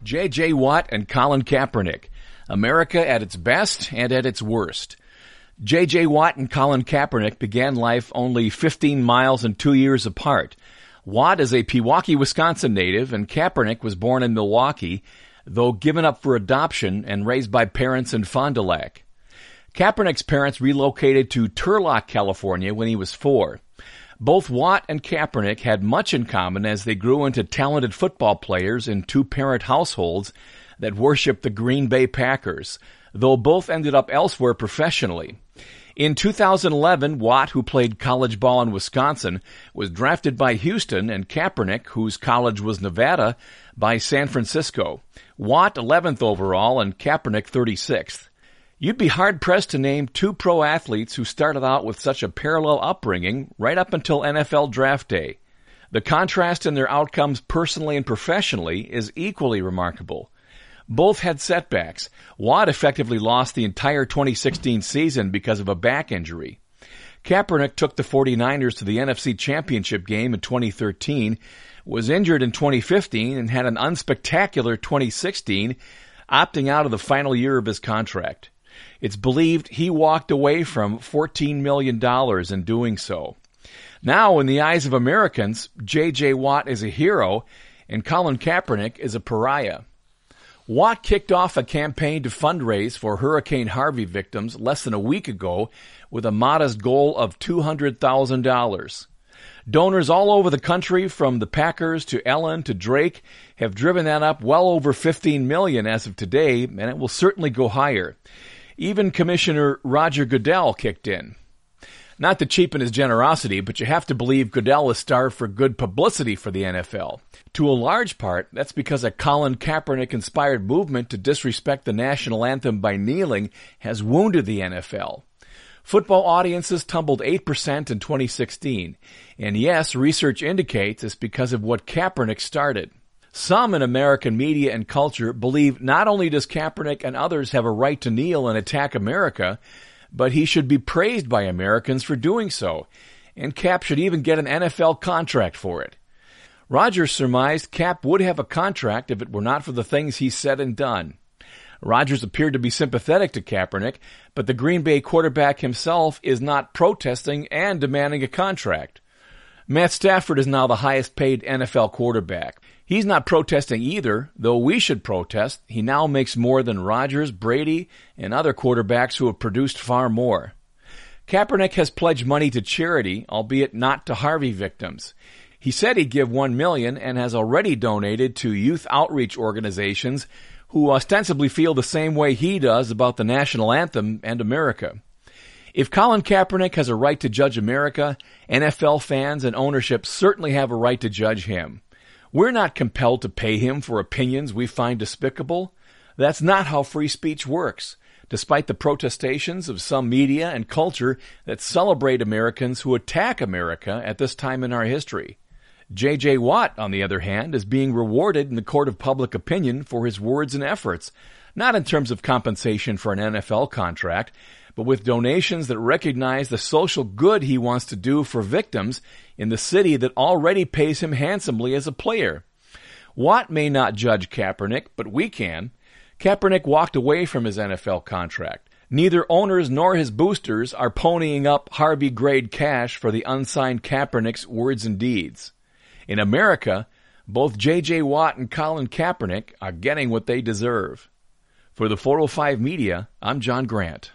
J.J. Watt and Colin Kaepernick. America at its best and at its worst. J.J. Watt and Colin Kaepernick began life only 15 miles and 2 years apart. Watt is a Pewaukee, Wisconsin native, and Kaepernick was born in Milwaukee, though given up for adoption and raised by parents in Fond du Lac. Kaepernick's parents relocated to Turlock, California when he was 4. Both Watt and Kaepernick had much in common as they grew into talented football players in two-parent households that worshiped the Green Bay Packers, though both ended up elsewhere professionally. In 2011, Watt, who played college ball in Wisconsin, was drafted by Houston, and Kaepernick, whose college was Nevada, by San Francisco. Watt 11th overall and Kaepernick 36th. You'd be hard-pressed to name two pro athletes who started out with such a parallel upbringing right up until NFL Draft Day. The contrast in their outcomes personally and professionally is equally remarkable. Both had setbacks. Watt effectively lost the entire 2016 season because of a back injury. Kaepernick took the 49ers to the NFC Championship game in 2013, was injured in 2015, and had an unspectacular 2016, opting out of the final year of his contract. It's believed he walked away from $14 million in doing so. Now, in the eyes of Americans, J.J. Watt is a hero, and Colin Kaepernick is a pariah. Watt kicked off a campaign to fundraise for Hurricane Harvey victims less than a week ago with a modest goal of $200,000. Donors all over the country, from the Packers to Ellen to Drake, have driven that up well over $15 million as of today, and it will certainly go higher. Even Commissioner Roger Goodell kicked in. Not to cheapen his generosity, but you have to believe Goodell is starved for good publicity for the NFL. To a large part, that's because a Colin Kaepernick-inspired movement to disrespect the national anthem by kneeling has wounded the NFL. Football audiences tumbled 8% in 2016, and yes, research indicates it's because of what Kaepernick started. Some in American media and culture believe not only does Kaepernick and others have a right to kneel and attack America, but he should be praised by Americans for doing so, and Cap should even get an NFL contract for it. Rodgers surmised Cap would have a contract if it were not for the things he said and done. Rodgers appeared to be sympathetic to Kaepernick, but the Green Bay quarterback himself is not protesting and demanding a contract. Matt Stafford is now the highest-paid NFL quarterback. He's not protesting either, though we should protest. He now makes more than Rodgers, Brady, and other quarterbacks who have produced far more. Kaepernick has pledged money to charity, albeit not to Harvey victims. He said he'd give $1 million and has already donated to youth outreach organizations who ostensibly feel the same way he does about the national anthem and America. If Colin Kaepernick has a right to judge America, NFL fans and ownership certainly have a right to judge him. We're not compelled to pay him for opinions we find despicable. That's not how free speech works, despite the protestations of some media and culture that celebrate Americans who attack America at this time in our history. J.J. Watt, on the other hand, is being rewarded in the court of public opinion for his words and efforts, not in terms of compensation for an NFL contract, but with donations that recognize the social good he wants to do for victims in the city that already pays him handsomely as a player. Watt may not judge Kaepernick, but we can. Kaepernick walked away from his NFL contract. Neither owners nor his boosters are ponying up Harvey-grade cash for the unsigned Kaepernick's words and deeds. In America, both J.J. Watt and Colin Kaepernick are getting what they deserve. For the 405 Media, I'm John Grant.